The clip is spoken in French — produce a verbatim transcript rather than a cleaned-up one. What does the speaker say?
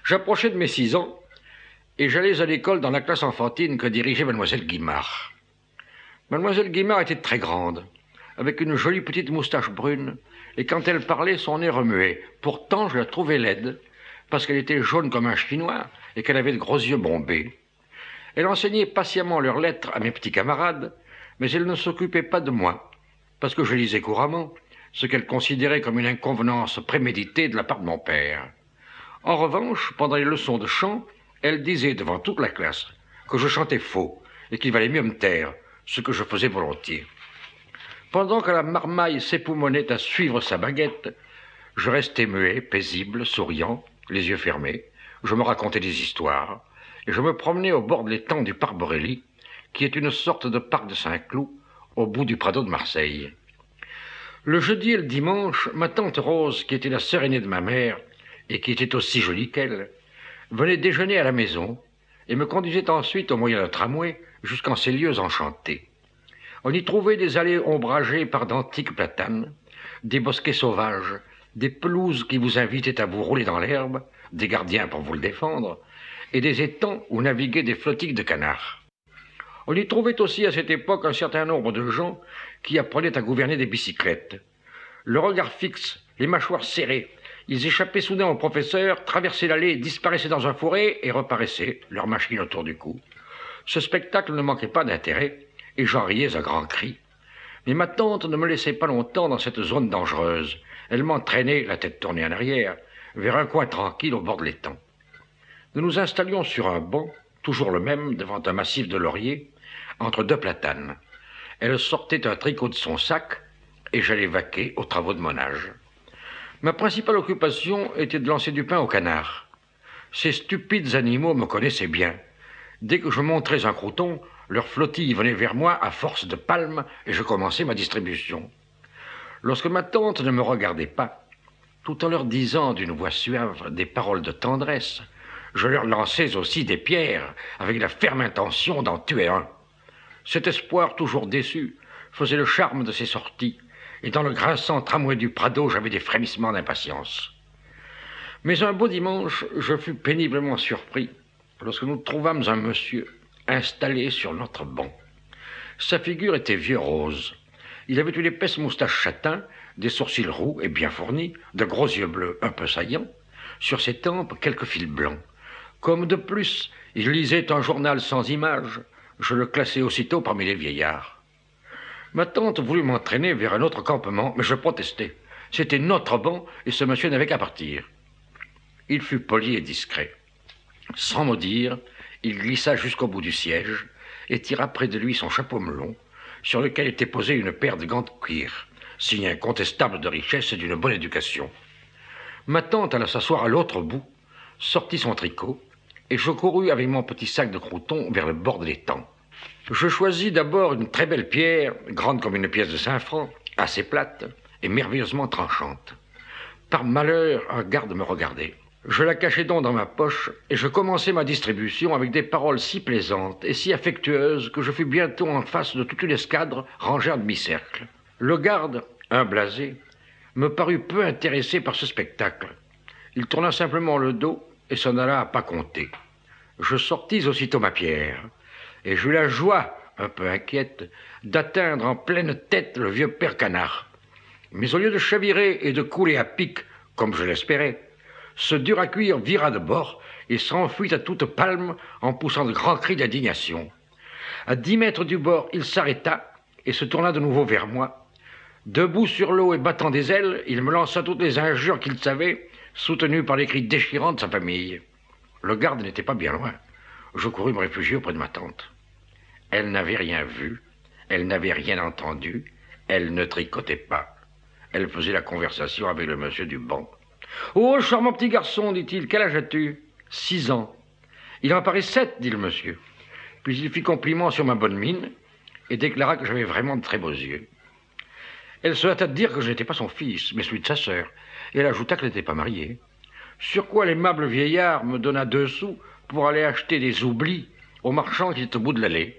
J'approchais de mes six ans et j'allais à l'école dans la classe enfantine que dirigeait mademoiselle Guimard. Mademoiselle Guimard était très grande, avec une jolie petite moustache brune, et quand elle parlait, son nez remuait. Pourtant, je la trouvais laide, parce qu'elle était jaune comme un chinois et qu'elle avait de gros yeux bombés. Elle enseignait patiemment leurs lettres à mes petits camarades, mais elle ne s'occupait pas de moi, parce que je lisais couramment, ce qu'elle considérait comme une inconvenance préméditée de la part de mon père. En revanche, pendant les leçons de chant, elle disait devant toute la classe que je chantais faux et qu'il valait mieux me taire, ce que je faisais volontiers. Pendant que la marmaille s'époumonnait à suivre sa baguette, je restais muet, paisible, souriant, les yeux fermés. Je me racontais des histoires et je me promenais au bord de l'étang du parc Borély, qui est une sorte de parc de Saint-Cloud, au bout du Prado de Marseille. Le jeudi et le dimanche, ma tante Rose, qui était la sœur aînée de ma mère et qui était aussi jolie qu'elle, venait déjeuner à la maison et me conduisait ensuite au moyen d'un tramway jusqu'en ces lieux enchantés. On y trouvait des allées ombragées par d'antiques platanes, des bosquets sauvages, des pelouses qui vous invitaient à vous rouler dans l'herbe, des gardiens pour vous le défendre, et des étangs où naviguaient des flottilles de canards. On y trouvait aussi à cette époque un certain nombre de gens qui apprenaient à gouverner des bicyclettes. Le regard fixe, les mâchoires serrées, ils échappaient soudain au professeur, traversaient l'allée, disparaissaient dans un fourré et reparaissaient, leur machine autour du cou. Ce spectacle ne manquait pas d'intérêt, et j'en riais à grands cris. Mais ma tante ne me laissait pas longtemps dans cette zone dangereuse. Elle m'entraînait, la tête tournée en arrière, vers un coin tranquille au bord de l'étang. Nous nous installions sur un banc, toujours le même, devant un massif de lauriers, entre deux platanes. Elle sortait un tricot de son sac, et j'allais vaquer aux travaux de mon âge. Ma principale occupation était de lancer du pain aux canards. Ces stupides animaux me connaissaient bien. Dès que je montrais un crouton, leur flottille venait vers moi à force de palmes et je commençais ma distribution. Lorsque ma tante ne me regardait pas, tout en leur disant d'une voix suave des paroles de tendresse, je leur lançais aussi des pierres avec la ferme intention d'en tuer un. Cet espoir toujours déçu faisait le charme de ces sorties, et dans le grinçant tramway du Prado, j'avais des frémissements d'impatience. Mais un beau dimanche, je fus péniblement surpris lorsque nous trouvâmes un monsieur installé sur notre banc. Sa figure était vieux rose. Il avait une épaisse moustache châtain, des sourcils roux et bien fournis, de gros yeux bleus un peu saillants, sur ses tempes quelques fils blancs. Comme de plus, il lisait un journal sans image, je le classai aussitôt parmi les vieillards. Ma tante voulut m'entraîner vers un autre campement, mais je protestai. C'était notre banc et ce monsieur n'avait qu'à partir. Il fut poli et discret. Sans mot dire, il glissa jusqu'au bout du siège et tira près de lui son chapeau melon, sur lequel était posée une paire de gants de cuir, signe incontestable de richesse et d'une bonne éducation. Ma tante alla s'asseoir à l'autre bout, sortit son tricot, et je courus avec mon petit sac de croûtons vers le bord de l'étang. Je choisis d'abord une très belle pierre, grande comme une pièce de cinq francs, assez plate et merveilleusement tranchante. Par malheur, un garde me regardait. Je la cachai donc dans ma poche et je commençai ma distribution avec des paroles si plaisantes et si affectueuses que je fus bientôt en face de toute une escadre rangée en demi-cercle. Le garde, un blasé, me parut peu intéressé par ce spectacle. Il tourna simplement le dos et s'en alla à pas compter. Je sortis aussitôt ma pierre et j'eus la joie, un peu inquiète, d'atteindre en pleine tête le vieux père Canard. Mais au lieu de chavirer et de couler à pic, comme je l'espérais, ce dur à cuire vira de bord et s'enfuit à toute palme en poussant de grands cris d'indignation. À dix mètres du bord, il s'arrêta et se tourna de nouveau vers moi. Debout sur l'eau et battant des ailes, il me lança toutes les injures qu'il savait, soutenu par les cris déchirants de sa famille. Le garde n'était pas bien loin. Je courus me réfugier auprès de ma tante. Elle n'avait rien vu, elle n'avait rien entendu, elle ne tricotait pas. Elle faisait la conversation avec le monsieur du banc. « Oh, charmant petit garçon, dit-il, quel âge as-tu ?»« Six ans. »« Il en paraît sept, dit le monsieur. Puis il fit compliment sur ma bonne mine et déclara que j'avais vraiment de très beaux yeux. Elle se hâta de dire que je n'étais pas son fils, mais celui de sa sœur, et elle ajouta qu'elle n'était pas mariée. Sur quoi l'aimable vieillard me donna deux sous pour aller acheter des oublis au marchand qui était au bout de l'allée.